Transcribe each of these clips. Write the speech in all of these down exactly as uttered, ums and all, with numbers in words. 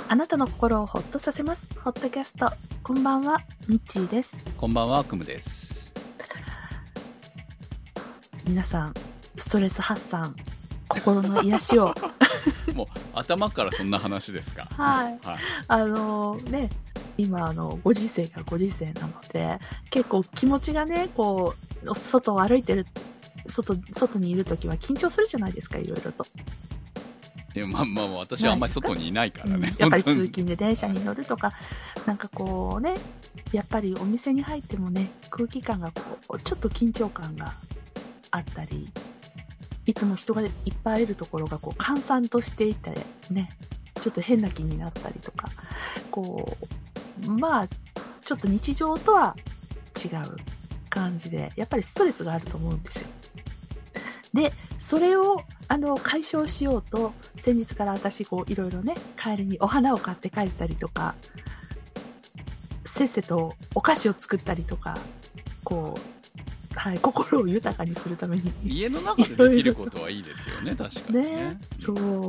あなたの心をホッとさせますホットキャスト。こんばんは、ミッチーです。 こんばんは、クムです。 皆さんストレス発散、心の癒しをもう頭からそんな話ですか？ はい、はい、あのー、ね今あのご時世がご時世なので、結構気持ちがねこう外を歩いてる 外, 外にいるときは緊張するじゃないですか、いろいろと。 いやまあまあ私はあんまり外にいないからね、 うん、やっぱり通勤で電車に乗るとか、なんかこうね、やっぱりお店に入ってもね、空気感がこうちょっと緊張感があったり、いつも人がいっぱいいるところがこう閑散としていてね、ちょっと変な気になったりとか、こうまあちょっと日常とは違う感じで、やっぱりストレスがあると思うんですよ。でそれをあの解消しようと、先日から私こういろいろね、帰りにお花を買って帰ったりとか、せっせとお菓子を作ったりとか、こう、はい、心を豊かにするために家の中でできることはいいですよね。確かに ね, ね、そう、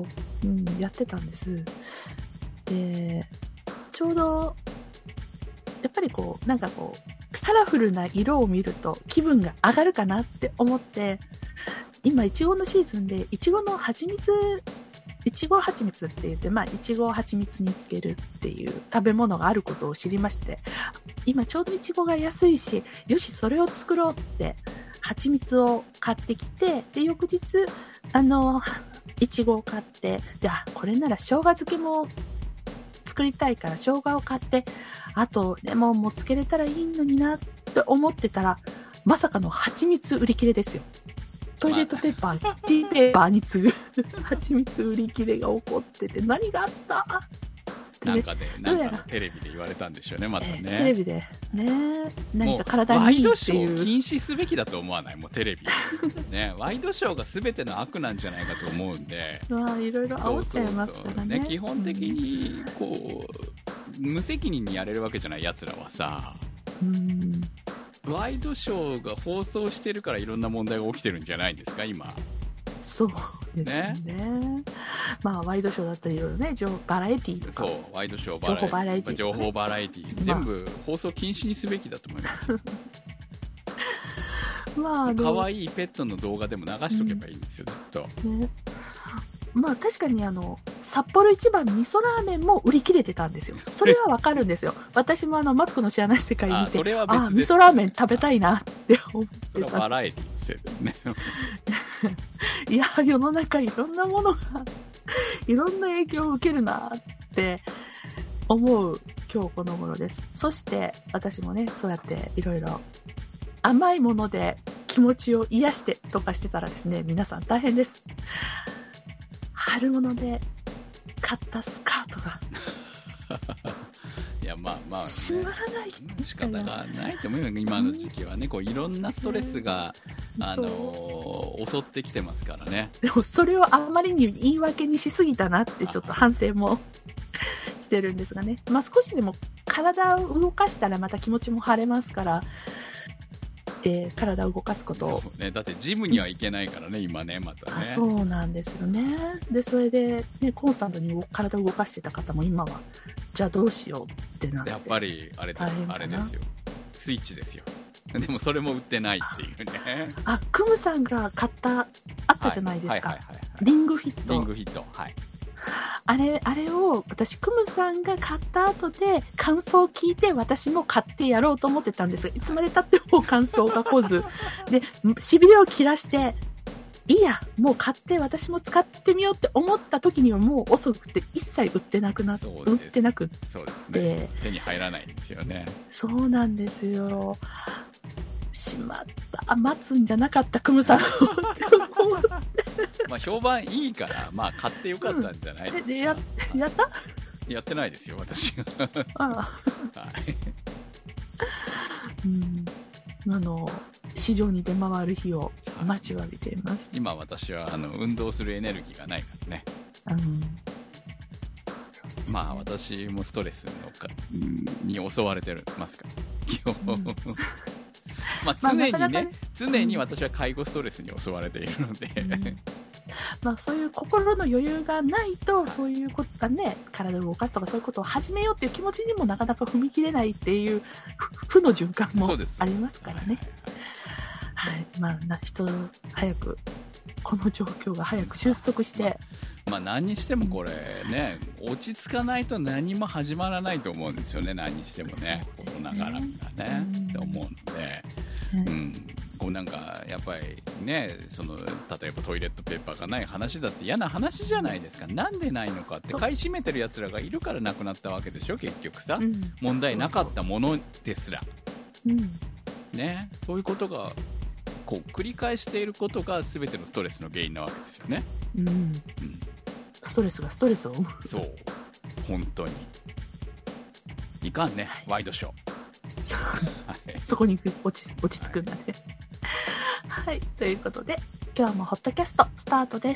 うん、やってたんです。でちょうどやっぱりこうなんかこうカラフルな色を見ると気分が上がるかなって思って、今いちごのシーズンでいちごの蜂蜜、いちご蜂蜜って言って、まあいちごを蜂蜜につけるっていう食べ物があることを知りまして、今ちょうどいちごが安いし、よしそれを作ろうって蜂蜜を買ってきて、で翌日あのいちごを買って、であこれなら生姜漬けも作りたいから生姜を買って、あとレモンもつけれたらいいのになって思ってたら、まさかの蜂蜜売り切れですよ。トイレットペーパー、ティーペーパーに次ぐ蜂蜜売り切れが起こってて、何があったってね、 なんかで、なんかテレビで言われたんでしょうね、またね。 えー、テレビでね、何か体にいいっていう。 ワイドショーを禁止すべきだと思わない？もうテレビね、ワイドショーが全ての悪なんじゃないかと思うんで、 まあいろいろ煽っちゃいますからね。 そうそうそうね、基本的にこう、うん、無責任にやれるわけじゃない奴らはさ、うん、ワイドショーが放送してるからいろんな問題が起きてるんじゃないんですか、今。 そうですね。ね、まあワイドショーだったりいろいろね、バラエティーとか。 そう、ワイドショー、バラエティー、情報バラエティー、全部放送禁止にすべきだと思います。まあ可愛いペットの動画でも流しとけばいいんですよ、うん、ずっと。ね、 まあ確かにあの札幌一番味噌ラーメンも売り切れてたんですよ。それはわかるんですよ。私もあのマツコの知らない世界見て、ああ味噌ラーメン食べたいなって思ってた。 それはバラエティのせいですね。 いや世の中いろんなものがいろんな影響を受けるなって思う今日この頃です。そして私もね、そうやっていろいろ甘いもので気持ちを癒してとかしてたらですね、皆さん大変です。春物で買ったスカートがいやまあまあ、ね、 閉まらない仕方がないと思うよ。今の時期はね、こういろんなストレスが、うん、あのー、襲ってきてますからね。 でもそれをあまりに言い訳にしすぎたなってちょっと反省もしてるんですがね、まあ少しでも体を動かしたらまた気持ちも晴れますから、えー、体を動かすことを。 そうね、だってジムには行けないからね、今ね、またね。 あ、そうなんですよね。でそれで、ね、コンスタントに体を動かしてた方も今はじゃあどうしようってなって、 やっぱりあれだ、あれですよ、スイッチですよ。でもそれも売ってないっていうね。 あ、クムさんが買ったあったじゃないですか、リングフィット。 リングフィット、はい。 あれ、あれを私クムさんが買った後で感想を聞いて、私も買ってやろうと思ってたんですが、いつまで経っても感想が来ずでしびれを切らして、いいやもう買って私も使ってみようって思った時にはもう遅くて一切売ってなくなって売ってなくって、 そうですね、手に入らないんですよね。 そうなんですよ。しまった、待つんじゃなかったクムさんまあ評判いいから、まあ買ってよかったんじゃないですか。うん、でややったやってないですよ私がああ、はい、 うん、あの市場に出回る日を待ちわびています。 今私はあの運動するエネルギーがないからね、うん、まあ私もストレスのかに襲われてますから基本、うんまあ常にね、まあ、なかなかね、常に私は介護ストレスに襲われているので、うん、 まあ、そういう心の余裕がないと、そういうことだね、体を動かすとかそういうことを始めようっていう気持ちにもなかなか踏み切れないっていう負の循環もありますからね。はい、まあ、な人早くこの状況が早く収束して、 まあ、何にしてもこれね、落ち着かないと何も始まらないと思うんですよね。何にしてもね、この流れがね、って思うので、うん、こうなんかやっぱりね、その例えばトイレットペーパーがない話だって嫌な話じゃないですか。なんでないのかって買い占めてるやつらがいるからなくなったわけでしょ、結局さ、うん、問題なかったものですら、うん、ね、そういうことがこう繰り返していることが全てのストレスの原因なわけですよね。うん、うん、 ストレスがストレスを生む。 そう、本当にいかんね、はい、ワイドショー。 そ, そこに落ち落ち着くんだね。はい、はい、ということで今日もホットキャストスタートです。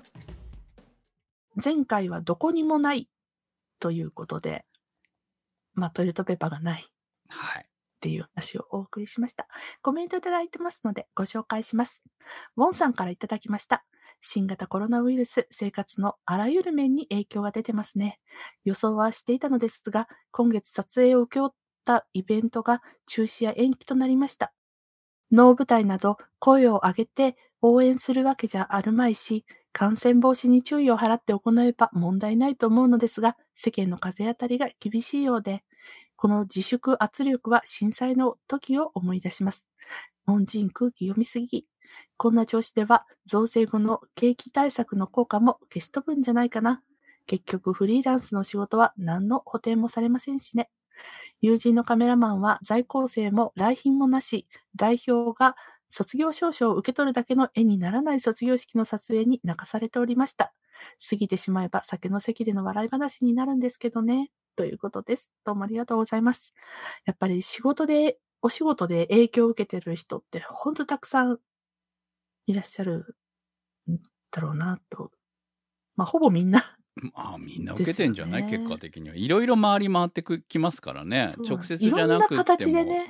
前回はどこにもないということで、まあトイレットペーパーがない。 はい。 っていう話をお送りしました。コメントいただいてますのでご紹介します。ウォンさんからいただきました。新型コロナウイルス、生活のあらゆる面に影響が出てますね。予想はしていたのですが、今月撮影を請け負ったイベントが中止や延期となりました。能舞台など声を上げて応援するわけじゃあるまいし、感染防止に注意を払って行えば問題ないと思うのですが、世間の風当たりが厳しいようで、この自粛圧力は震災の時を思い出します。日本人空気読みすぎ。こんな調子では増税後の景気対策の効果も消し飛ぶんじゃないかな。結局フリーランスの仕事は何の補填もされませんしね。友人のカメラマンは在校生も来賓もなし、代表が卒業証書を受け取るだけの絵にならない卒業式の撮影に泣かされておりました。過ぎてしまえば酒の席での笑い話になるんですけどね。ということです。どうもありがとうございます。やっぱり仕事で、お仕事で影響を受けてる人ってほんとたくさんいらっしゃるんだろうなと。まあ、ほぼみんな。 まあ、みんな受けてんじゃない、結果的には。いろいろ回り回ってきますからね。直接じゃなくても。いろんな形でね。 うん。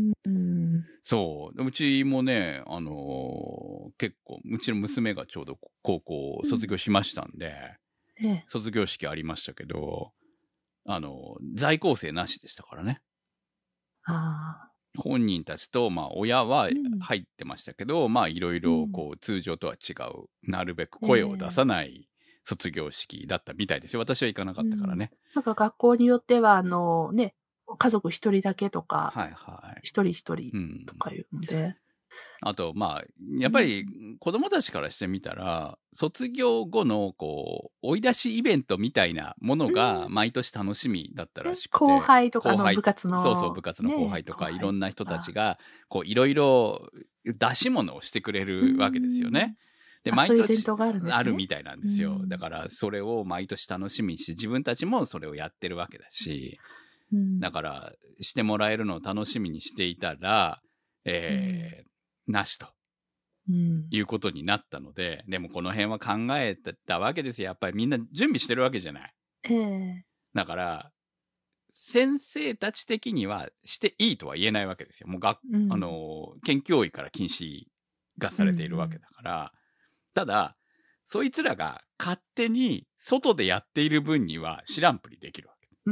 うん、そう。うちもね、あのー、結構、うちの娘がちょうど高校を卒業しましたんで、うんええ、卒業式ありましたけど、あの、在校生なしでしたからね。 あ本人たちと、まあ、親は入ってましたけど、うん、まあ、いろいろ、こう、通常とは違う、なるべく声を出さない卒業式だったみたいですよ。私は行かなかったからね。うん、 なんか学校によっては、あの、ね、家族一人だけとか、 はいはい。 一人一人とかいうので。うんあと、まあ、やっぱり子供たちからしてみたら、うん、卒業後の、こう、追い出しイベントみたいなものが毎年楽しみだったらしくて。 後輩とかの部活の。 そうそう、部活の後輩とか、ね、いろんな人たちが、こう、いろいろ出し物をしてくれるわけですよね。で、毎年、 そういうイベントがあるんですね。 あるみたいなんですよ。だから、それを毎年楽しみにして、自分たちもそれをやってるわけだし、うん、だから、してもらえるのを楽しみにしていたら、えー、うんなしと、うん、いうことになったので、でもこの辺は考えてたわけですよ。やっぱりみんな準備してるわけじゃない。 えー、 だから、先生たち的にはしていいとは言えないわけですよ。もう学、うん、あの、県教委から禁止がされているわけだから。うん、ただ、そいつらが勝手に外でやっている分には知らんぷりできるわけ。 うん、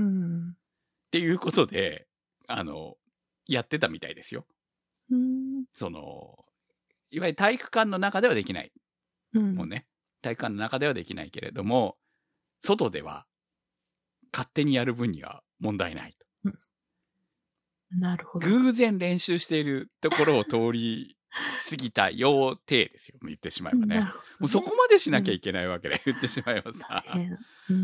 っていうことで、あの、やってたみたいですよ。 うんその、いわゆる体育館の中ではできない。うん、もうね、体育館の中ではできないけれども、外では勝手にやる分には問題ないと。 うん、なるほど。 偶然練習しているところを通り過ぎたようてですよ。言ってしまえばね。ねもうそこまでしなきゃいけないわけで、うん、言ってしまえばさ。 うんうん、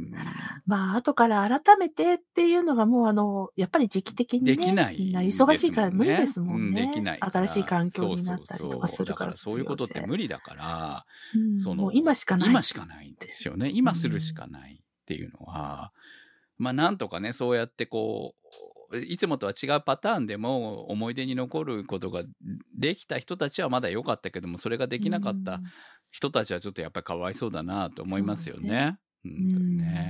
まあ、後から改めてっていうのがもうあの、やっぱり時期的にね。できない、ね。みんな忙しいから無理ですもんね。 うん、できない。 新しい環境になったりとかするから。 そうそうそう。だからそういうことって無理だから、 うん、そのもう今しかない。 今しかないんですよね。今するしかないっていうのは、うん、まあなんとかね、そうやってこう、いつもとは違うパターンでも思い出に残ることができた人たちはまだ良かったけども、それができなかった人たちはちょっとやっぱりかわいそうだなと思いますよね。本当にね。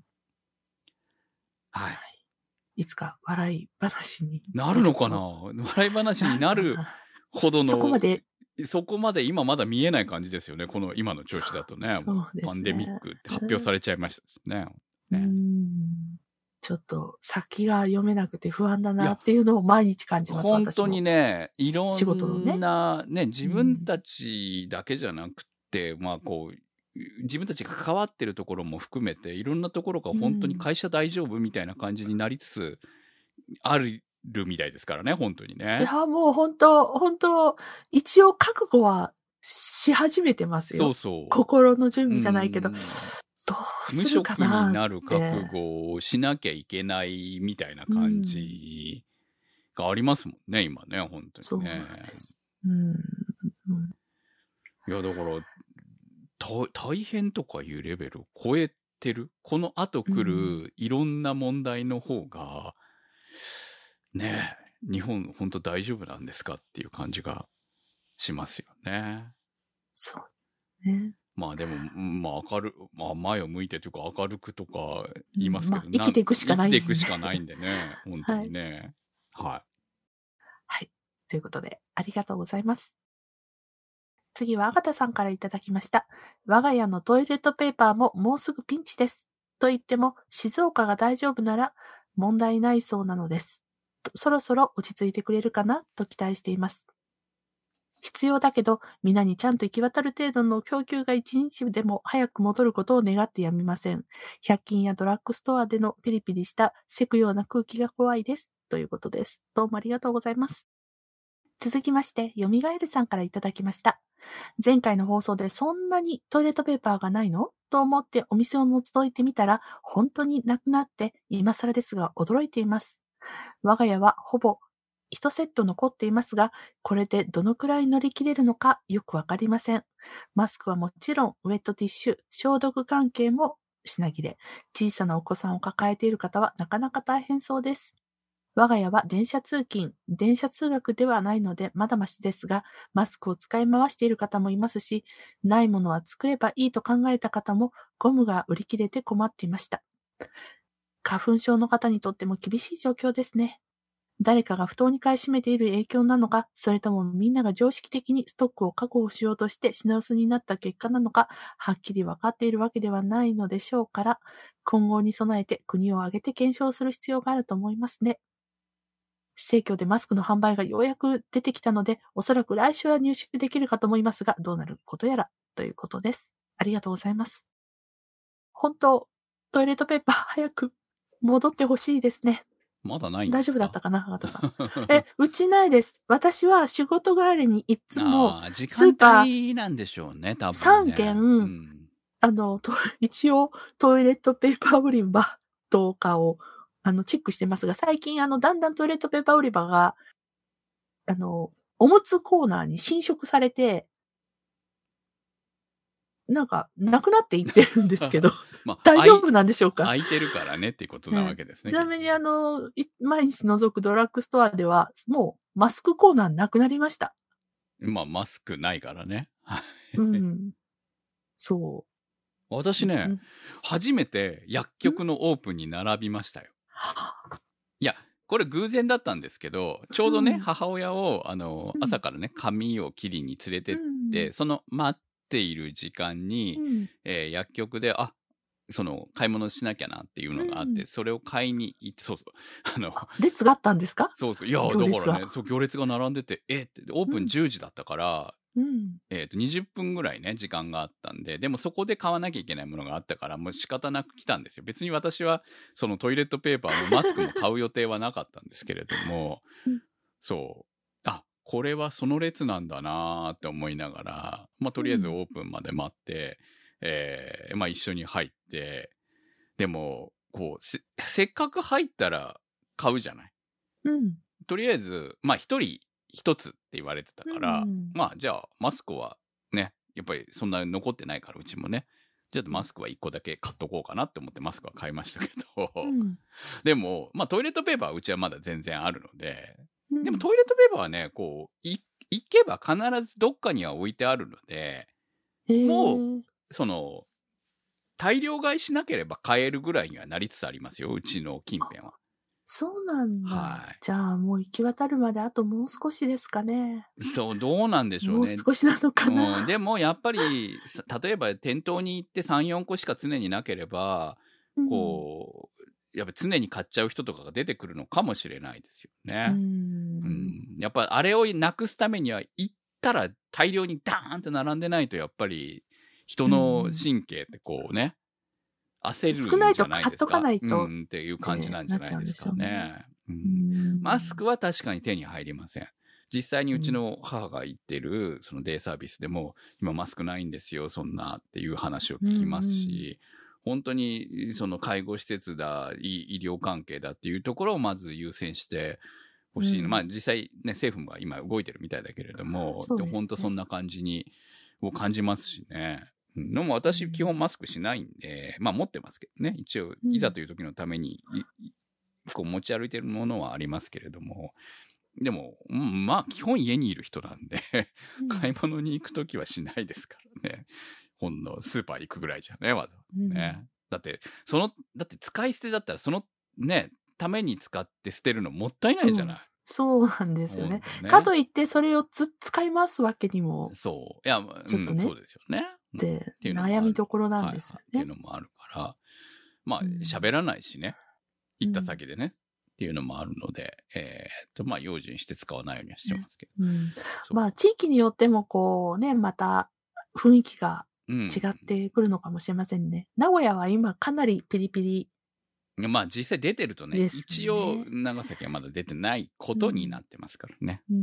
はい。 いつか笑い話になるのかな、笑い話になるほどの。 そこまでそこまで今まだ見えない感じですよね。この今の調子だとね。 そうですね。 パンデミックって発表されちゃいましたしね。 うん、うんちょっと先が読めなくて不安だなっていうのを毎日感じます。 本当にね、いろんなね、 ね自分たちだけじゃなくて、うん、まあこう、自分たちが関わってるところも含めて、いろんなところが本当に会社大丈夫みたいな感じになりつつあるみたいですからね、本当にね。 いや、もう本当、本当、一応覚悟はし始めてますよ。 そうそう。 心の準備じゃないけど。どうするかなって。 無職になる覚悟をしなきゃいけないみたいな感じがありますもんね、今ね、本当にね。 そうです。うん。 いや、だから、大変とかいうレベルを超えてる。この後来るいろんな問題の方が、うん、ねえ、日本本当大丈夫なんですかっていう感じがしますよね。 そうね。 まあでも、まあ明る、まあ前を向いてというか明るくとか言いますけど、うんまあ、生きていくしかない、 ね。生きていくしかないんでね。本当にね。はい。はい。 はい。ということで、ありがとうございます。次はアガタさんからいただきました。我が家のトイレットペーパーももうすぐピンチです。と言っても、静岡が大丈夫なら問題ないそうなのです。そろそろ落ち着いてくれるかなと期待しています。必要だけど、皆にちゃんと行き渡る程度の供給が一日でも早く戻ることを願ってやみません。百均やドラッグストアでのピリピリしたせくような空気が怖いです。ということです。どうもありがとうございます。続きまして、よみがえるさんからいただきました。前回の放送でそんなにトイレットペーパーがないのと思ってお店を覗いてみたら、本当になくなって今更ですが驚いています。我が家はほぼいちセット残っていますが、これでどのくらい乗り切れるのかよくわかりません。マスクはもちろん、ウェットティッシュ、消毒関係も品切れ。小さなお子さんを抱えている方はなかなか大変そうです。我が家は電車通勤、電車通学ではないのでまだましですが、マスクを使い回している方もいますし、ないものは作ればいいと考えた方もゴムが売り切れて困っていました。花粉症の方にとっても厳しい状況ですね。誰かが不当に買い占めている影響なのか、それともみんなが常識的にストックを確保しようとして品薄になった結果なのか、はっきり分かっているわけではないのでしょうから、今後に備えて国を挙げて検証する必要があると思いますね。生協でマスクの販売がようやく出てきたので、おそらく来週は入手できるかと思いますが、どうなることやらということです。ありがとうございます。本当、トイレットペーパー早く戻ってほしいですね。 まだないんですか？ 大丈夫だったかな、畑さん。え、うちないです。私は仕事帰りにいつもスーパー、時間帯なんでしょうね、多分ね。 さんけん、うん、あの、一応トイレットペーパー売り場とかをあのチェックしてますが、最近あのだんだんトイレットペーパー売り場があのおむつコーナーに侵食されて。なんか、なくなっていってるんですけど、まあ、大丈夫なんでしょうか？ 空いてるからねっていうことなわけですね。 ちなみに、あの、毎日覗くドラッグストアでは、もうマスクコーナーなくなりました。 まあ、マスクないからね。 うん。そう。 私ね、うん、初めて薬局のオープンに並びましたよ。いや、これ偶然だったんですけど、ちょうどね、うん、母親を、あの、朝からね、髪を切りに連れてって、うん、その、待っている時間に、うんえー、薬局で、あ、その、買い物しなきゃなっていうのがあって、うん、それを買いに行って、そうそう。あの、 列があったんですか？ そうそう。いや、だからね、そう、行列が並んでて、えって、オープンじゅうじだったから、うん、えっと、にじゅっぷんぐらいね、時間があったんで、でもそこで買わなきゃいけないものがあったから、もう仕方なく来たんですよ。別に私は、そのトイレットペーパーもマスクも買う予定はなかったんですけれども、うん、そう。あ、これはその列なんだなーって思いながら、まあ、とりあえずオープンまで待って、うん、えー、まあ、一緒に入って、でも、こう、せ、せっかく入ったら買うじゃない。うん。とりあえず、まあ、一人一つって言われてたから、うん、まあ、じゃあ、マスクはね、やっぱりそんなに残ってないから、うちもね。じゃあ、マスクは一個だけ買っとこうかなって思ってマスクは買いましたけど、うん、でも、まあ、トイレットペーパーはうちはまだ全然あるので、うん、でもトイレットペーパーはね、こう、い、行けば必ずどっかには置いてあるので、もう、その、大量買いしなければ買えるぐらいにはなりつつありますよ、うちの近辺は。 そうなんだ。 はい。 じゃあもう行き渡るまであともう少しですかね。 そう、どうなんでしょうね。 もう少しなのかな。 うん、でもやっぱり、例えば店頭に行ってさん、よんこしか常になければ、うん、こう、やっぱ常に買っちゃう人とかが出てくるのかもしれないですよね。うん、うん、やっぱあれをなくすためには行ったら大量にダーンと並んでないとやっぱり人の神経ってこうね、焦るんじゃないですか。 少ないと買っとかないと、 うん、っていう感じなんじゃないですかね。うん、マスクは確かに手に入りません。実際にうちの母が言ってるそのデイサービスでも、今マスクないんですよそんなっていう話を聞きますし、うんうん、本当にその介護施設だ医療関係だっていうところをまず優先してほしい、うん、まあ実際ね政府も今動いてるみたいだけれども、で本当そんな感じにを感じますしね。うん、でも私基本マスクしないんで、まあ持ってますけどね、一応いざという時のために、うん、こう持ち歩いてるものはありますけれども、でも、うん、まあ基本家にいる人なんで、うん、買い物に行くときはしないですからね。ほんのスーパー行くぐらいじゃね、わざわざね、うん。だって、その、だって使い捨てだったらそのね、ために使って捨てるのもったいないじゃない。うん、 そうなんですよね。ねかといってそれをつ使い回すわけにも。 そう。いや、ちょっとね。うん、そうですよね。 で、悩みどころなんですよね。 はいはい、っていうのもあるから、まあ喋、うん、らないしね。行った先でね。うんっていうのもあるので、えー、っと、まあ、用心して使わないようにはしてますけど。 うん、まあ、地域によっても、こうね、また雰囲気が違ってくるのかもしれませんね。うん、名古屋は今かなりピリピリ。 まあ、実際出てるとね、ね一応、長崎はまだ出てないことになってますからね。うん、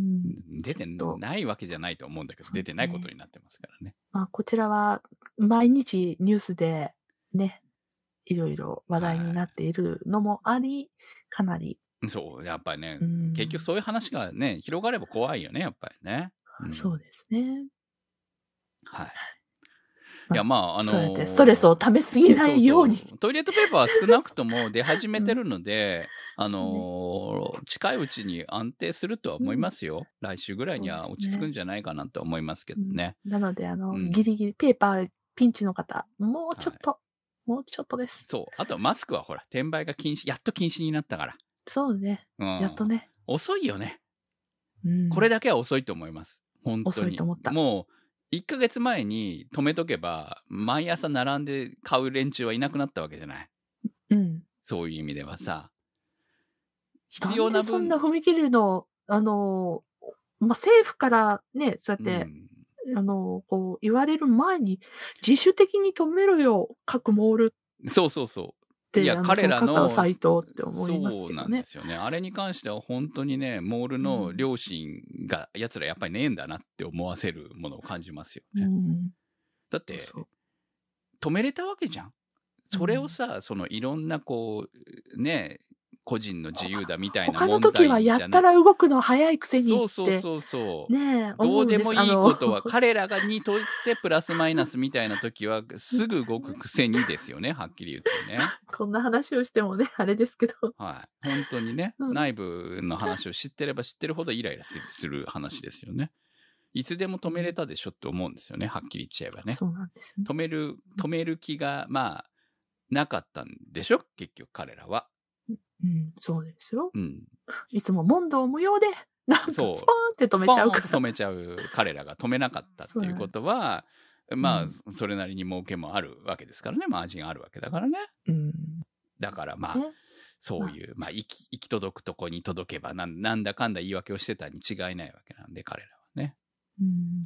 出てないわけじゃないと思うんだけど、出てないことになってますからね。 まあ、こちらは、毎日ニュースで、ね、いろいろ話題になっているのもあり、はい、かなり。 そう、やっぱりね、うん、結局そういう話がね、広がれば怖いよね、やっぱりね。 うん、そうですね。 はい。いや、まあ、あのー、 そうやってストレスをためすぎないように。 そうそうトイレットペーパーは少なくとも出始めてるので、うん、あのー、近いうちに安定するとは思いますよ。うん、来週ぐらいには落ち着くんじゃないかなと思いますけどね。 うん、なので、あの、うん、ギリギリ、ペーパーピンチの方、もうちょっと、はい、もうちょっとです。 そう。あとマスクはほら、転売が禁止、やっと禁止になったから。 そうね。うん、やっとね。 遅いよね。うん、これだけは遅いと思います。本当に。 遅いと思った。 もう、いっかげつまえに止めとけば、毎朝並んで買う連中はいなくなったわけじゃない。うん。そういう意味ではさ。 必要な分。なんでそんな踏切の、あの、まあ、政府からね、そうやって、うん、あの、こう、言われる前に、自主的に止めろよ、各モール。 そうそうそう。いや、彼らの、 サイトって思いますけどね。 そうなんですよね。あれに関しては本当にね、モールの良心が、うん、奴らやっぱりねえんだなって思わせるものを感じますよね。うん、だって、そうそう止めれたわけじゃん。それをさ、うん、そのいろんなこう、ね、個人の自由だみたいな問題じゃない。 他の時はやったら動くの早いくせにって。 そうそうそうそう。 ねえ、 どうでもいいことは、彼らがにとってプラスマイナスみたいな時は、すぐ動くくせにですよね、はっきり言ってね。 こんな話をしてもね、あれですけど。 はい。本当にね、うん、内部の話を知ってれば知ってるほどイライラする話ですよね。いつでも止めれたでしょって思うんですよね、はっきり言っちゃえばね。 そうなんですね。 止める、止める気が、まあ、なかったんでしょ結局彼らは。 うん、そうですよ。うん。いつも問答無用で、なんかスポーンって止めちゃうから。 スポーンって止めちゃう彼らが止めなかったっていうことは、まあ、うん、それなりに儲けもあるわけですからね。マージンあるわけだからね。うん、だからまあ、ね、そういう、まあ、行き、行き届くとこに届けばなん、なんだかんだ言い訳をしてたに違いないわけなんで、彼らはね。うん、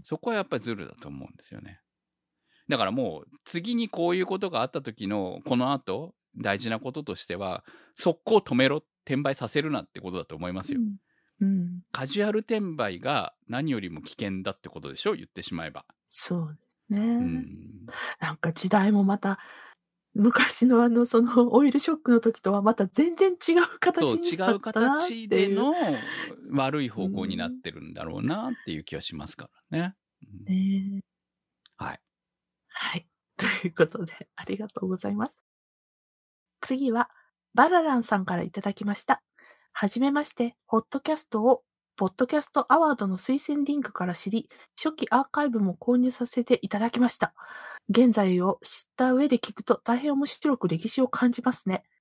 そこはやっぱりズルだと思うんですよね。だからもう、次にこういうことがあった時の、この後、大事なこととしては、速攻止めろ、転売させるなってことだと思いますよ。うんうん、カジュアル転売が何よりも危険だってことでしょ言ってしまえば。 そうですね。うん、なんか時代もまた、昔のあの、その、オイルショックの時とはまた全然違う形になったなっていう。そう、違う形での悪い方向になってるんだろうなっていう気はしますからね。うん、ねはい。 はい。ということで、ありがとうございます。次は、バラランさんからいただきました。はじめまして、ホットキャストを、ポッドキャストアワードの推薦リンクから知り、初期アーカイブも購入させていただきました。現在を知った上で聞くと大変面白く歴史を感じますね。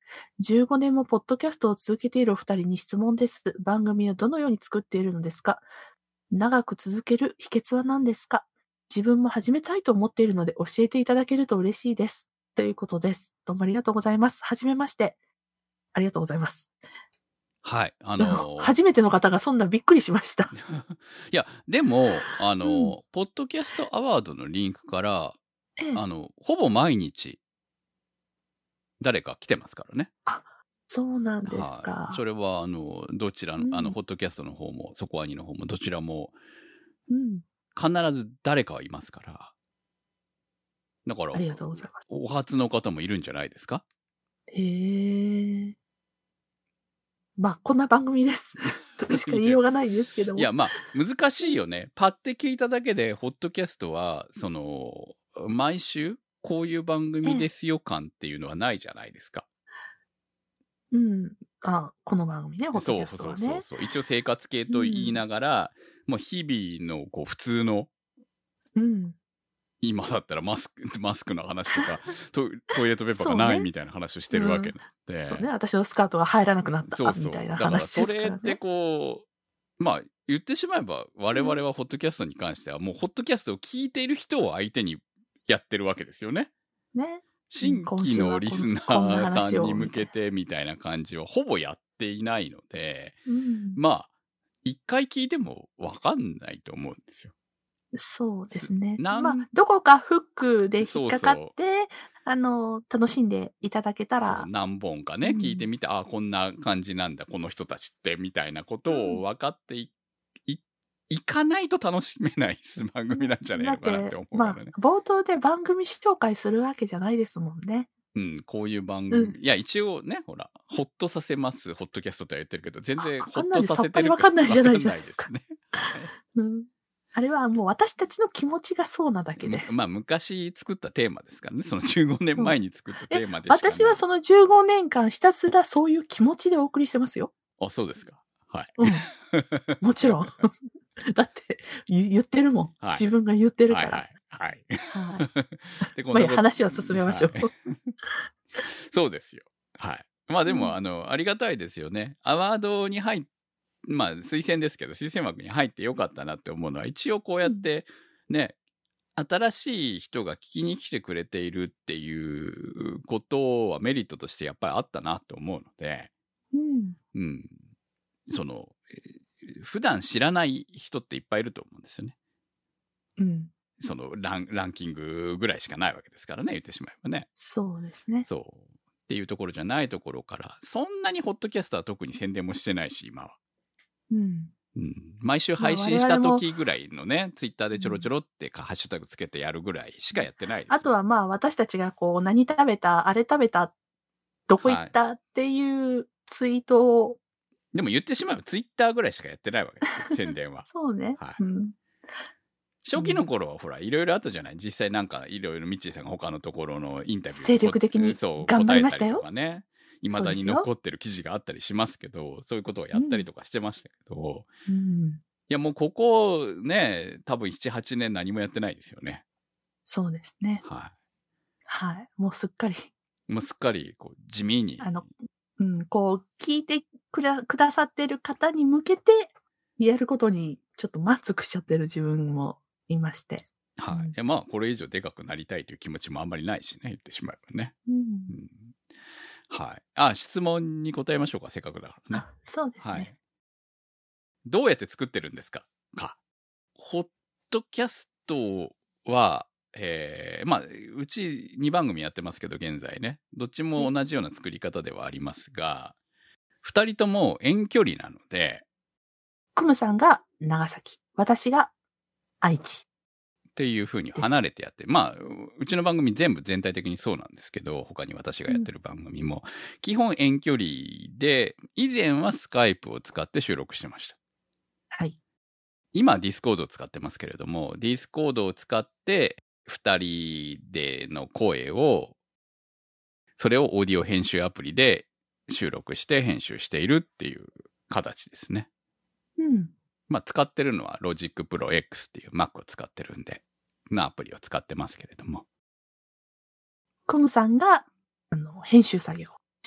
じゅうごねんもポッドキャストを続けているお二人に質問です。番組をどのように作っているのですか？長く続ける秘訣は何ですか？自分も始めたいと思っているので教えていただけると嬉しいです。ということです。どうもありがとうございます。はじめまして。ありがとうございます。 はい。あのー、 初めての方がそんなびっくりしました。 いや、でも、あのー、うん、ポッドキャストアワードのリンクから、ええ、あの、ほぼ毎日、誰か来てますからね。 あ、そうなんですか。 はい。それは、あの、どちらの、うん、あの、ポッドキャストの方も、そこアニの方も、どちらも、うん、必ず誰かはいますから。だから、 ありがとうございます。 お初の方もいるんじゃないですか？ へえ。まあ、こんな番組です。としか言いようがないですけども。 いや、まあ、難しいよね。パッて聞いただけで、ポッドキャストは、その、毎週、こういう番組ですよ感っていうのはないじゃないですか。 うん。あ、この番組ね、ポッドキャストはね。 そうそうそうそう。一応生活系と言いながら、うん、もう日々のこう普通の、うん、今だったらマスク、マスクの話とか、ト, トイレットペーパーがないみたいな話をしてるわけで。 そうね、うん、私のスカートが入らなくなったそうそうみたいな話ですからね。 だからそれってこう、まあ言ってしまえば我々はホットキャストに関しては、もうホットキャストを聞いている人を相手にやってるわけですよね。 ね。 新規のリスナーさんに向けてみたいな感じはほぼやっていないので、うん、まあ、一回聞いてもわかんないと思うんですよ。 そうですね。まあ、どこかフックで引っかかって、そうそうあの、楽しんでいただけたら。 そう何本かね、うん、聞いてみて、ああ、こんな感じなんだ、この人たちって、みたいなことを分かってい、うん、い、いかないと楽しめない番組なんじゃないのかなって思うからね。 まあ、冒頭で番組紹介するわけじゃないですもんね。 うん、こういう番組。うん、いや、一応ね、ほら、ホッとさせます、ホットキャストとは言ってるけど、全然ホッとさせてるかわかんないじゃないですか。ね。うん、あれはもう私たちの気持ちがそうなだけで。 まあ、昔作ったテーマですからね。そのじゅうごねんまえに作ったテーマでしかない、 うん、私はそのじゅうごねんかんひたすらそういう気持ちでお送りしてますよ。 あ、そうですか。はい。 うん。もちろん。だって言ってるもん、はい。自分が言ってるから。 はいはい。はい。はい、 でこまあ、話を進めましょう、はい。 そうですよ。はい。まあでも、うん、あの、ありがたいですよね。アワードに入って、まあ、推薦ですけど、推薦枠に入ってよかったなって思うのは、一応こうやってね、うん、新しい人が聞きに来てくれているっていうことはメリットとしてやっぱりあったなって思うので、うん。うん。その、普段知らない人っていっぱいいると思うんですよね。うん。そのラン、ランキングぐらいしかないわけですからね、言ってしまえばね。 そうですね。 そう。っていうところじゃないところから、そんなにホットキャストは特に宣伝もしてないし、今は。うんうん、毎週配信した時ぐらいのね、ツイッターでちょろちょろってか、うん、ハッシュタグつけてやるぐらいしかやってないです。 あとはまあ私たちがこう何食べた、あれ食べた、どこ行ったっていうツイートを、はい、 でも言ってしまえばツイッターぐらいしかやってないわけですよ、宣伝は。 そうね。はい。うん、 初期の頃はほら、いろいろあったじゃない。実際なんかいろいろミッチーさんが他のところのインタビュー精力的に頑張りましたよ。 そう、答えたりとかね。未だに残ってる記事があったりしますけど、そういうことをやったりとかしてましたけど、うん、いやもうここね、多分なな、はちねん何もやってないですよね。 そうですね。 はい。 はい。もうすっかり。 もうすっかりこう地味に。 あの、うん、こう聞いてくだ、くださってる方に向けてやることにちょっと満足しちゃってる自分もいまして。 はい。うん、いやまあこれ以上でかくなりたいという気持ちもあんまりないしね、言ってしまえばね。うん、うんはい。あ、質問に答えましょうか、せっかくだからね。 あ、そうですね。はい。 どうやって作ってるんですかか。ホットキャストは、えー、まあ、うちにばん組やってますけど、現在ね。どっちも同じような作り方ではありますが、二人とも遠距離なので。 クムさんが長崎、私が愛知。 っていう風に離れてやって、まあ、うちの番組全部全体的にそうなんですけど、他に私がやってる番組も、うん、基本遠距離で、以前はスカイプを使って収録してました。 はい。 今、ディスコードを使ってますけれども、ディスコードを使って、二人での声を、それをオーディオ編集アプリで収録して編集しているっていう形ですね。うん。まあ、使ってるのは Logic Pro X っていう Mac を使ってるんで、なアプリを使ってますけれども。 コムさんが、あの、編集作業をし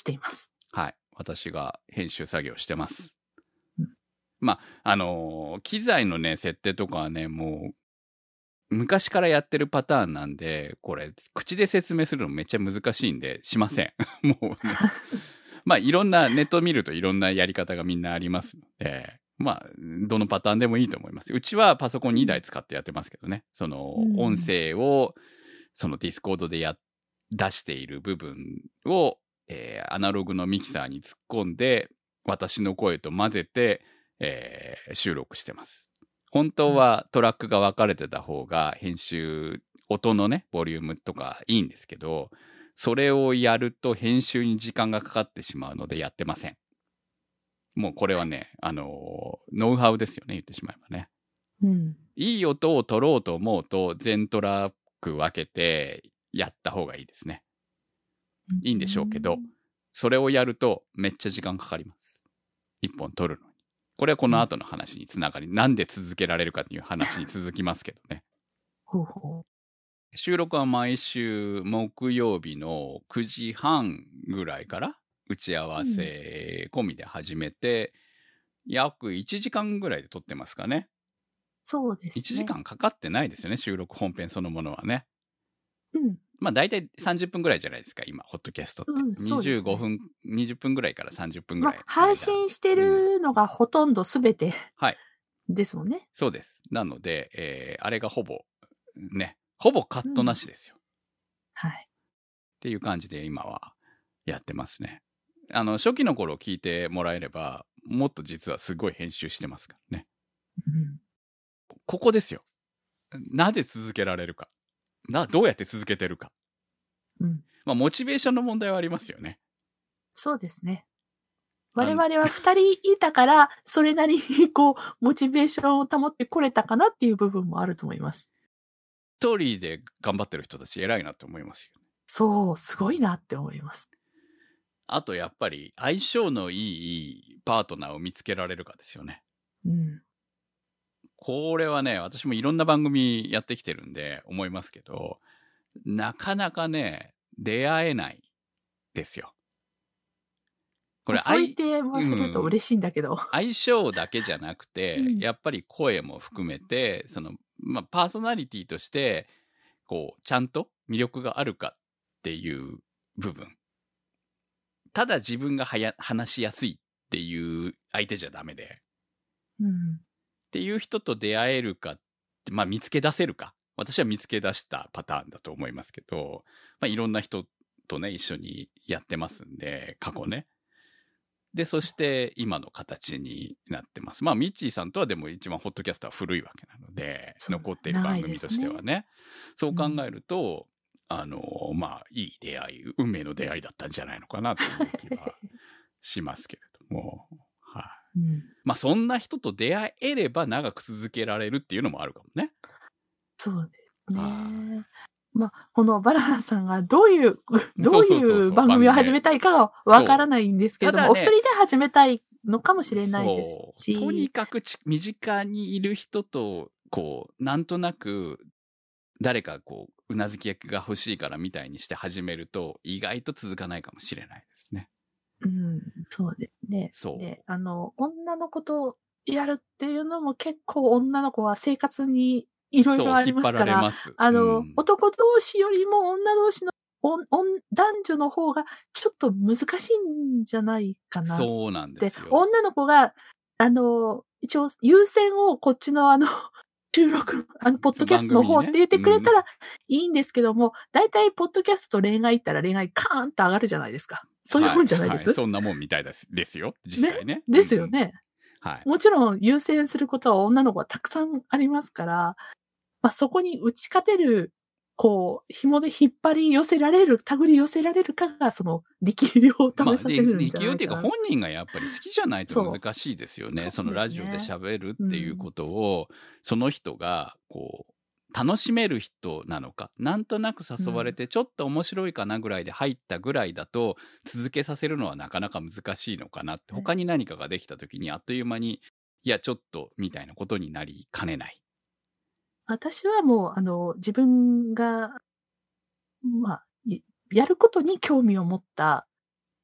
しています。 はい。私が編集作業してます。 うん、 まあ、あのー、機材のね、設定とかはね、もう、昔からやってるパターンなんで、これ、口で説明するのめっちゃ難しいんで、しません。もうね。まあ、いろんな、ネット見るといろんなやり方がみんなありますので、まあ、どのパターンでもいいと思います。うちはパソコンにだい使ってやってますけどね。その、音声を、そのディスコードでや、出している部分を、えー、アナログのミキサーに突っ込んで、私の声と混ぜて、えー、収録してます。本当はトラックが分かれてた方が編集、音のね、ボリュームとかいいんですけど、それをやると編集に時間がかかってしまうのでやってません。もうこれはね、あの、ノウハウですよね、言ってしまえばね。 うん、 いい音を取ろうと思うと、全トラック分けてやった方がいいですね。いいんでしょうけど、それをやるとめっちゃ時間かかります。一本取るのに。これはこの後の話につながり、うん、なんで続けられるかっていう話に続きますけどね。 ほうほう。 収録は毎週木曜日のくじはんぐらいから打ち合わせ込みで始めて、うん、約いちじかんぐらいで撮ってますかね。 そうですね。 いちじかんかかってないですよね、収録本編そのものはね。 うん。 まあ大体さんじゅっぷんぐらいじゃないですか、今、ホットキャストって。うん、にじゅうごふん、にじゅっぷんぐらいからさんじゅっぷんぐらい。 まあ、配信してるのがほとんどすべて、うん、 はい。 ですもんね。 そうです。なので、えー、あれがほぼ、ね、ほぼカットなしですよ。 うん、はい。 っていう感じで今はやってますね。あの、初期の頃聞いてもらえれば、もっと実はすごい編集してますからね。 うん、 ここですよ。なぜ続けられるか。な、どうやって続けてるか。 うん。 まあ、モチベーションの問題はありますよね。 そうですね。我々は二人いたから、それなりにこう、モチベーションを保ってこれたかなっていう部分もあると思います。 一人で頑張ってる人たち偉いなって思いますよ。 そう、すごいなって思います。 あとやっぱり相性のいいパートナーを見つけられるかですよね。 うん。 これはね、私もいろんな番組やってきてるんで思いますけど、なかなかね、出会えないですよ。 これ、そう言ってもらえると嬉しいんだけど。うん、 相性だけじゃなくて、うん、やっぱり声も含めて、その、まあ、パーソナリティとして、こう、ちゃんと魅力があるかっていう部分。ただ自分がはや話しやすいっていう相手じゃダメで。 うん。 っていう人と出会えるか、まあ見つけ出せるか。私は見つけ出したパターンだと思いますけど、まあいろんな人とね、一緒にやってますんで、過去ね。で、そして今の形になってます。まあ、ミッチーさんとはでも一番ホットキャストは古いわけなので、残っている番組としてはね。そう考えると、うん、あの、まあ、いい出会い、運命の出会いだったんじゃないのかなという気はしますけれども。はい、うん。まあ、そんな人と出会えれば長く続けられるっていうのもあるかもね。 そうですね。まあ、このバナナさんがどういう、どういう番組を始めたいかがわからないんですけども、ね、お一人で始めたいのかもしれないですし。 とにかく身近にいる人と、こう、なんとなく、誰かこう、うなずき役が欲しいからみたいにして始めると、意外と続かないかもしれないですね。 うん、そうですね。 そう。 で、あの、女の子とやるっていうのも結構女の子は生活にいろいろありますから、あの、うん、男同士よりも女同士の男女の方がちょっと難しいんじゃないかなって。 そうなんですよ。 女の子が、あの、一応優先をこっちのあの、収録、あの、ポッドキャストの方って言ってくれたらいいんですけども、大体、ポッドキャスト恋愛行ったら恋愛カーンと上がるじゃないですか。そういうもんじゃないです、はいはい、 そんなもんみたいですですよ、実際ね。 ねですよね、 うん、はい。 もちろん優先することは女の子はたくさんありますから、まあ、そこに打ち勝てる、こう、紐で引っ張り寄せられる、手繰り寄せられるかが、その、力量を試させるんじゃないかな。まあ、 力量っていうか本人がやっぱり好きじゃないと難しいですよね。そ, そのラジオで喋るっていうことを、うん、その人が、こう、楽しめる人なのか、なんとなく誘われてちょっと面白いかなぐらいで入ったぐらいだと、続けさせるのはなかなか難しいのかなって、他に何かができた時にあっという間に、いや、ちょっと、みたいなことになりかねない。 私はもう、あの、自分が、まあ、やることに興味を持った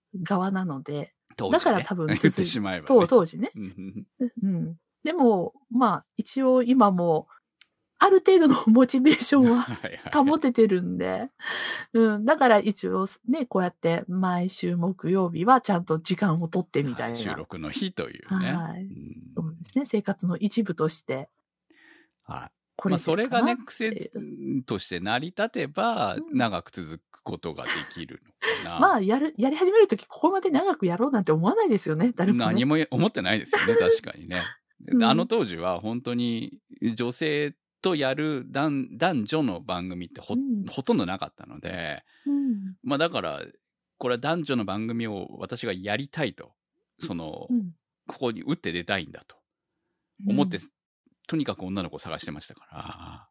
側なので、 当時ね、 だから多分言ってしまえば、ね、 当当時ね、 うんうん。でも、まあ、一応今も、ある程度のモチベーションは保ててるんで、うん。だから一応ね、こうやって毎週木曜日はちゃんと時間を取ってみたいな。はい、 収録の日というね。 はい、うん。そうですね。生活の一部として。 はい。これまあ、それがね、癖として成り立てば、 うん、 長く続くことができるのかな。 まあ、やる、やり始めるとき、ここまで長くやろうなんて思わないですよね、誰も、ね。 何も思ってないですよね、確かにね。うん、あの当時は本当に女性とやる 男, 男女の番組って ほ,、うん、ほとんどなかったので、うん、まあだから、これは男女の番組を私がやりたいと、その、うん、ここに打って出たいんだと思って、うん、とにかく女の子を探してましたから、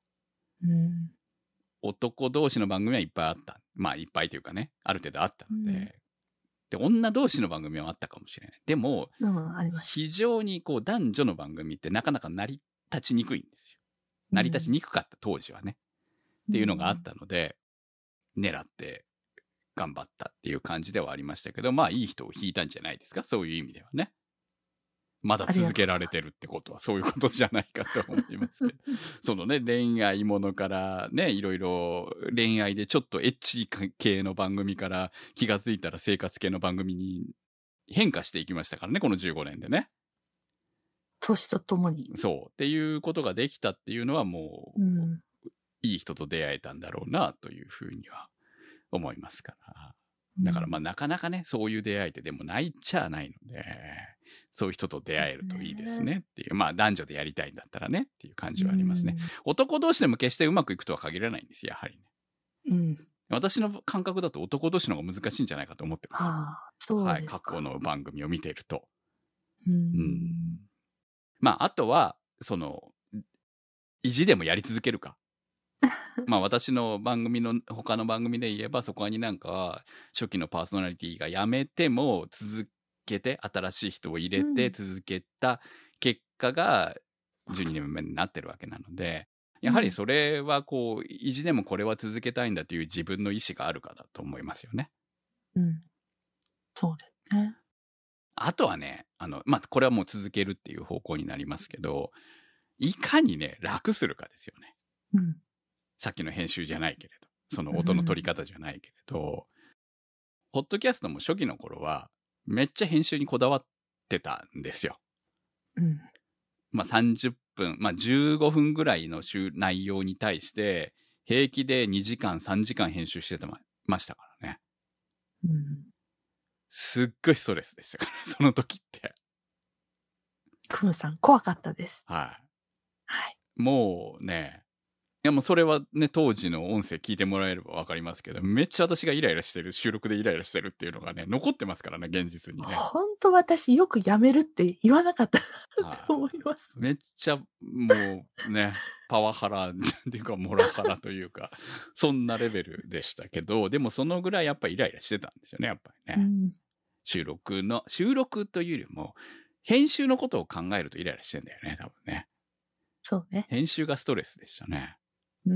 うん、男同士の番組はいっぱいあった。まあいっぱいというかね、ある程度あったので、うん、で、女同士の番組はあったかもしれない。でも、うん、非常にこう男女の番組ってなかなか成り立ちにくいんですよ。成り立ちにくかった、当時はね。っていうのがあったので、狙って頑張ったっていう感じではありましたけど、まあいい人を引いたんじゃないですか、そういう意味ではね。まだ続けられてるってことはそういうことじゃないかと思いますけど。そのね、恋愛ものからね、いろいろ恋愛でちょっとエッチ系の番組から気がついたら生活系の番組に変化していきましたからね、このじゅうごねんでね。 年とともに。 そう。っていうことができたっていうのはもう、うん、いい人と出会えたんだろうなというふうには思いますから。だからまあなかなかね、そういう出会いってでもないっちゃないので、そういう人と出会えるといいですねっていう、まあ男女でやりたいんだったらねっていう感じはありますね。うん、男同士でも決してうまくいくとは限らないんです、やはりね。うん、私の感覚だと男同士の方が難しいんじゃないかと思ってます。 ああ、そうですか。はい、 過去の番組を見ていると。うん、うん、まああとは、その、意地でもやり続けるか。まあ私の番組の他の番組で言えばそこになんか初期のパーソナリティが辞めても続けて新しい人を入れて続けた結果がじゅうにねんめになってるわけなので、やはりそれはこう意地でもこれは続けたいんだという自分の意思があるかだと思いますよね。 うん。そうですね。 あとはね、あの、まあこれはもう続けるっていう方向になりますけど、いかにね楽するかですよね。うん。さっきの編集じゃないけれど、その音の取り方じゃないけれど、うん、ポッドキャストも初期の頃は、めっちゃ編集にこだわってたんですよ。うん、まあさんじゅっぷん、まあじゅうごふんぐらいの内容に対して、平気でにじかん、さんじかん編集してましたからね。うん、すっごいストレスでしたから、その時って。 クムさん、怖かったです。 はい。はい。もうね、いやもうそれはね、当時の音声聞いてもらえればわかりますけど、めっちゃ私がイライラしてる、収録でイライラしてるっていうのがね、残ってますからね、現実にね。 本当私よくやめるって言わなかったなって思います。 めっちゃもうね、パワハラっていうか、モラハラというか、そんなレベルでしたけど、でもそのぐらいやっぱりイライラしてたんですよね、やっぱりね。うん、収録の、収録というよりも、編集のことを考えるとイライラしてんだよね、多分ね。 そうね。 編集がストレスでしたね。 うん、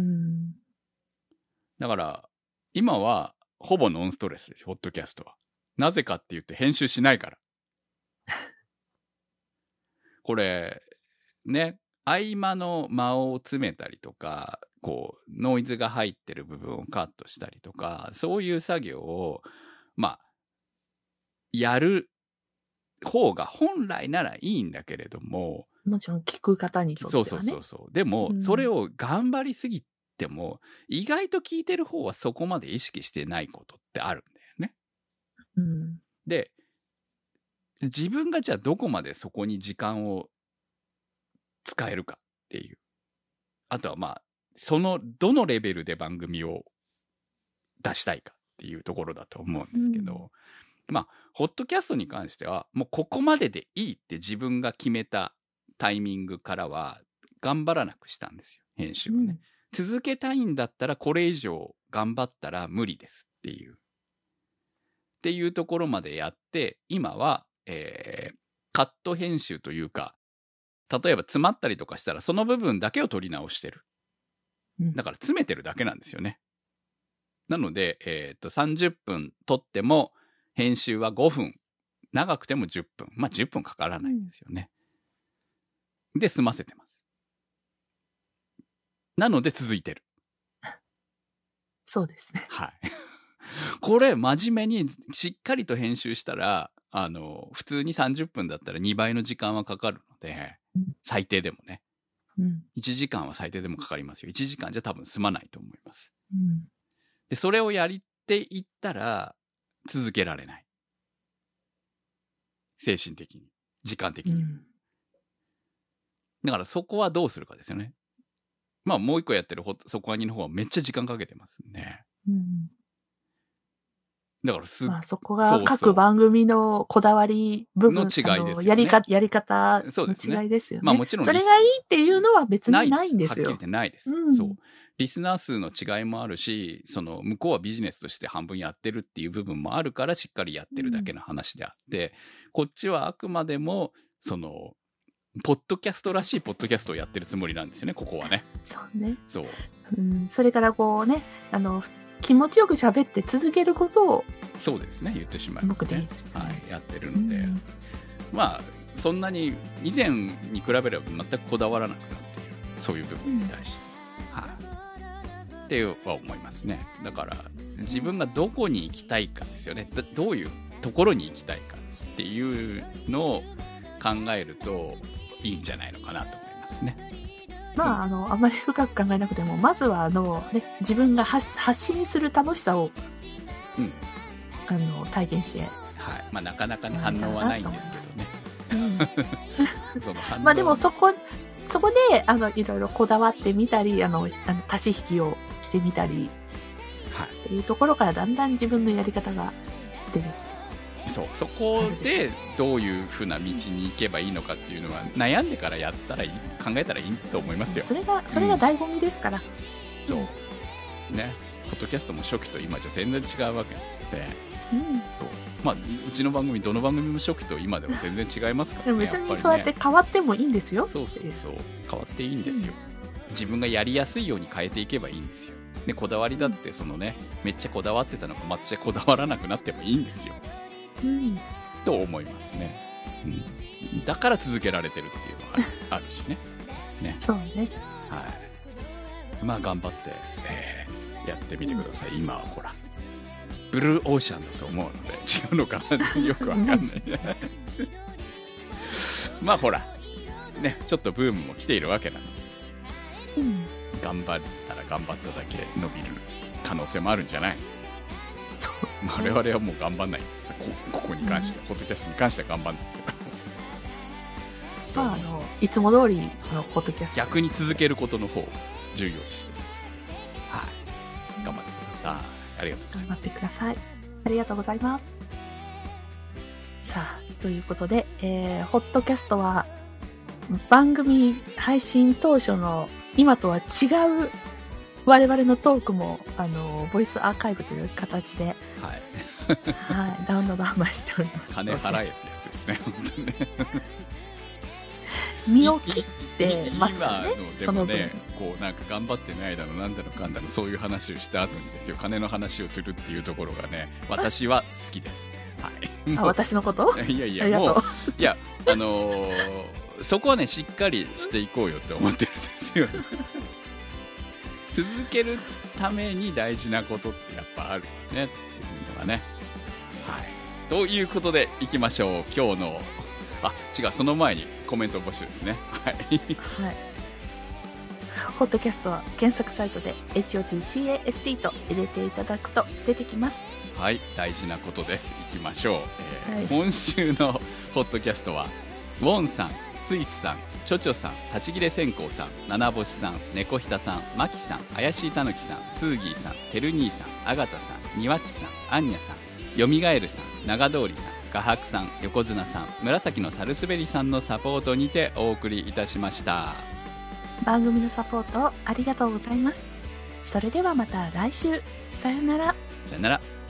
だから、今は、ほぼノンストレスです、ポッドキャストは。なぜかって言って編集しないから。これ、ね、合間の間を詰めたりとか、こう、ノイズが入ってる部分をカットしたりとか、そういう作業を、まあ、やる方が本来ならいいんだけれども、 もちろん聞く方にとってはね。 そうそうそうそう。でも、うん、それを頑張りすぎても、意外と聞いてる方はそこまで意識してないことってあるんだよね。うん、で、自分がじゃあどこまでそこに時間を使えるかっていう。あとはまあ、そのどのレベルで番組を出したいかっていうところだと思うんですけど、うん、まあ、ホットキャストに関しては、もうここまででいいって自分が決めたタイミングからは頑張らなくしたんですよ、編集はね。うん、続けたいんだったらこれ以上頑張ったら無理ですっていう。っていうところまでやって、今は、えー、カット編集というか、例えば詰まったりとかしたらその部分だけを取り直してる。だから詰めてるだけなんですよね。なので、えっと、さんじゅっぷん撮っても編集はごふん、長くてもじゅっぷん、まあじゅっぷんかからないんですよね、うん、で済ませてます。なので続いてる。 そうですね。 はい。これ真面目にしっかりと編集したら、あの普通にさんじゅっぷんだったらにばいの時間はかかるので、うん、最低でもね、うん、いちじかんは最低でもかかりますよ。いちじかんじゃ多分済まないと思います、うん、でそれをやっていったら続けられない、精神的に時間的に、うん、だからそこはどうするかですよね。まあもう一個やってるそこアニの方はめっちゃ時間かけてますね、うん、だからす、 まあ、そこが各番組のこだわり部分の違いですよね。やりか、やり方の違いですよね。まあもちろんそれがいいっていうのは別にないんですよ。 はっきり言ってないです、うん、そう。リスナー数の違いもあるし、その向こうはビジネスとして半分やってるっていう部分もあるからしっかりやってるだけの話であって、うん、こっちはあくまでもそのポッドキャストらしいポッドキャストをやってるつもりなんですよね、ここはね。 そうね。 そう。 うん、それからこうね、あの気持ちよく喋って続けることを、 そうですね、言ってしまう、ね、 僕でいいですね、 はい、やってるので、うん、まあそんなに以前に比べれば全くこだわらなくなっている、そういう部分に対して、うん、はい、っては思いますね。だから自分がどこに行きたいかですよね。どういうところに行きたいかっていうのを考えるといいんじゃないのかなと思いますね。 まあ、あのあまり深く考えなくても、まずはあの、ね、自分が 発, 発信する楽しさを、うん、あの体験して、 はい、まあ、なかなか、ね、反応はないんですけどね、 うん、その反応まあでもそこそこであのいろいろこだわってみたり、あのあの足し引きをしてみたり、はい、っていうところからだんだん自分のやり方が出てきて、 そう、そこでどういうふうな道に行けばいいのかっていうのは悩んでからやったらいい、考えたらいいと思いますよ。 それがそれが醍醐味ですから、 うん、そうね。ポッドキャストも初期と今じゃ全然違うわけで、うん、そう、まあうちの番組どの番組も初期と今では全然違いますからね。 でも別にそうやって変わってもいいんですよ。 そうそうそう、変わっていいんですよ、うん、自分がやりやすいように変えていけばいいんですよ。でこだわりだってそのね、めっちゃこだわってたのがめっちゃこだわらなくなってもいいんですよ、うん、と思いますね、うん、だから続けられてるっていうのがあるしね。ね、 そうね、 はい、まあ頑張って、えー、やってみてください、うん、今はほらブルーオーシャンだと思うので、違うのかなよくわかんないまあほらね、ちょっとブームも来ているわけなので、うん、頑張ったら頑張っただけ伸びる可能性もあるんじゃない。そう、我々はもう頑張んないんです、 こ, ここに関して、うん、ポッドキャストに関しては頑張んないまあ、あのいつも通りのポッドキャスト逆に続けることの方を重要視してます。はい、頑張ってください。ありがとうございます。頑張ってください。ありがとうございます。さあ、ということで、えー、ポッドキャストは番組配信当初の今とは違う我々のトークもあのボイスアーカイブという形で、はいはい、ダウンロード販売しております。 金払えってやつですね、本当にね。 身を切ってますからね。 今のでもね、こうなんか頑張ってないだのなんだのかんだのそういう話をした後にですよ、金の話をするっていうところがね、私は好きです。はい。 あ、私のこと？ いやいや、もういやあのー、そこはねしっかりしていこうよって思ってるんですよ。続けるために大事なことってやっぱあるよねっていうのがね。はい。ということでいきましょう。今日のあ、違う、その前にコメント募集ですね。はい。はい。 ポッドキャストは検索サイトで エイチオーティーシーエーエスティー と入れていただくと出てきます。 はい、大事なことです。いきましょう。えーはい、今週のポッドキャストはウォンさん、スイスさん、チョチョさん、立ち切れ線香さん、七星さん、猫ひたさん、マキさん、怪しいたぬきさん、スーギーさん、てる兄さん、あがたさん、にわちさん、あんにゃさん、よみがえるさん、長通りさん、画伯さん、横綱さん、紫のサルスベリさんのサポートにてお送りいたしました。 番組のサポートありがとうございます。それではまた来週。さよなら。 さよなら。